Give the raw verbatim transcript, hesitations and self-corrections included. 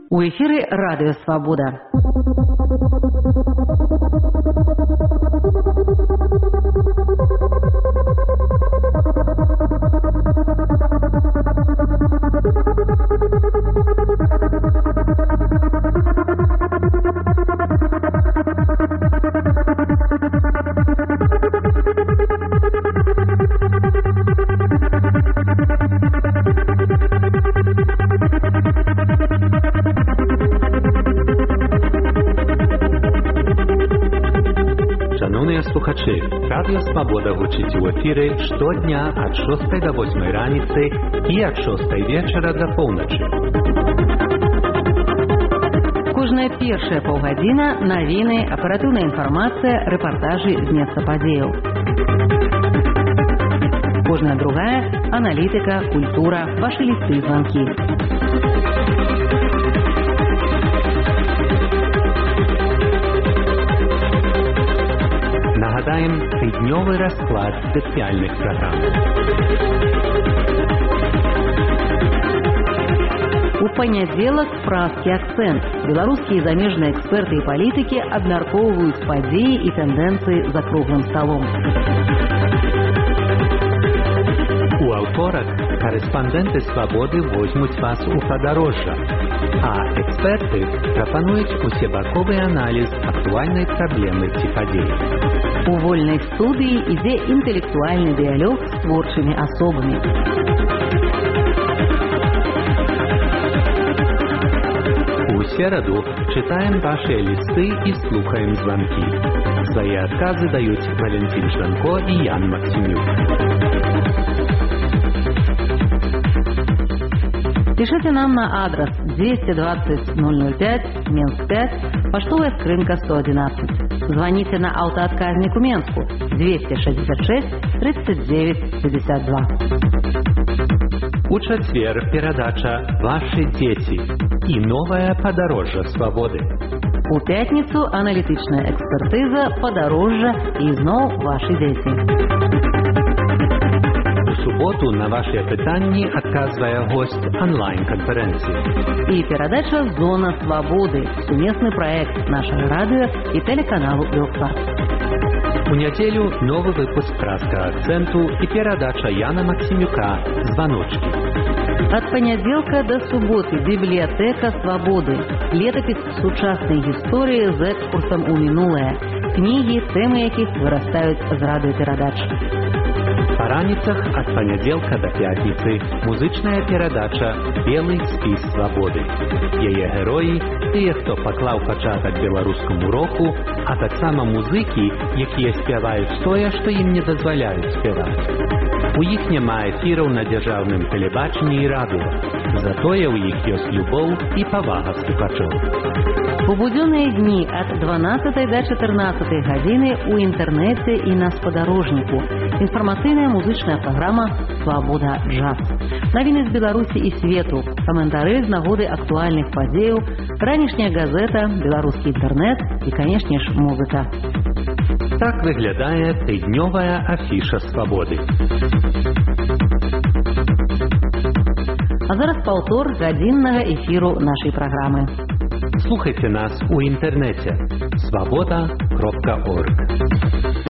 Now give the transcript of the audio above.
У эфире «Радио Свобода». Шановні слухачі, Радіо Свобода гучить у ефірі щодня від шостої до восьмої раниці і від шостої вечора до полночі. Кожная першая паўгадзіна навіны, аператыўная інфармацыя, рэпартажы з месца падзеяў. Кожная другая аналітыка, культура, вашы лісты і званкі. Нагадаем тридневый расклад специальных программ. У панядзелак празкі акцэнт. Беларускія і замежныя эксперты і палітыкі абмяркоўваюць падзеі і тэндэнцыі за круглым сталом. У аўторак корэспандэнты «Свободы» возьмуць вас у падарожжа, а эксперты прапануюць усебаковы аналіз актуальнай праблемы ці падзеі. У вольнай студыі ідзе інтэлектуальны дыялог з творчымі асобамі. У сераду читаем ваши листы и слухаем звонки. Свои отказы дают Валентин Жданко и Ян Максимюк. Пишите нам на адрес двести двадцать ноль ноль пять, Минск пять, поштовая скрынка сто одиннадцать. Звоните на автоотказник у Менску двести шестьдесят шесть тридцать девять пятьдесят два. У четверг передача «Ваши дети» и новое подорожжа свободы. У пятницу аналитичная экспертиза «Подорожжа» и снова «Ваши дети». У суботу на ваши питания отказывая гость онлайн-конференции. И передача «Зона свободы» – совместный проект нашего радио и телеканалу «Белфаст». У неделю новый выпуск «Праска акценту» и передача Яна Максимюка «Звоночки». От понеделька до субботы библиотека свободы. Летопись сучасной истории с экскурсом у минулое. Книги, темы яких вырастают из радиопередач. По раницах от понеделька до пятницы музычная передача «Белый спіс свободы». Яе герои – тыя, хто паклаў пачатак беларускаму року, а таксама музыкі, якія спяваюць тое, што ім не дазваляюць спяваць. У іх няма эфіраў на дзяржаўным тэлебачанні і радыё. Затое ў іх ёсць любоў і павага слухачоў. У будённыя дні от дванаццатай до чатырнаццатай гадзіны у інтэрнэце і на спадарожніку. Інфармацыйная музычная праграма «Свобода джаз». Навіны з Беларусі і свету, каментары з нагоды актуальных падзеяў, ранішняя газета, беларускі інтэрнэт і, канешне ж, музыка. Так выглядае тыднёвая афіша «Свободы». А зараз паўтор гадзіннага эфіру нашай праграмы. Слухайте нас у интернете свобода точка орг.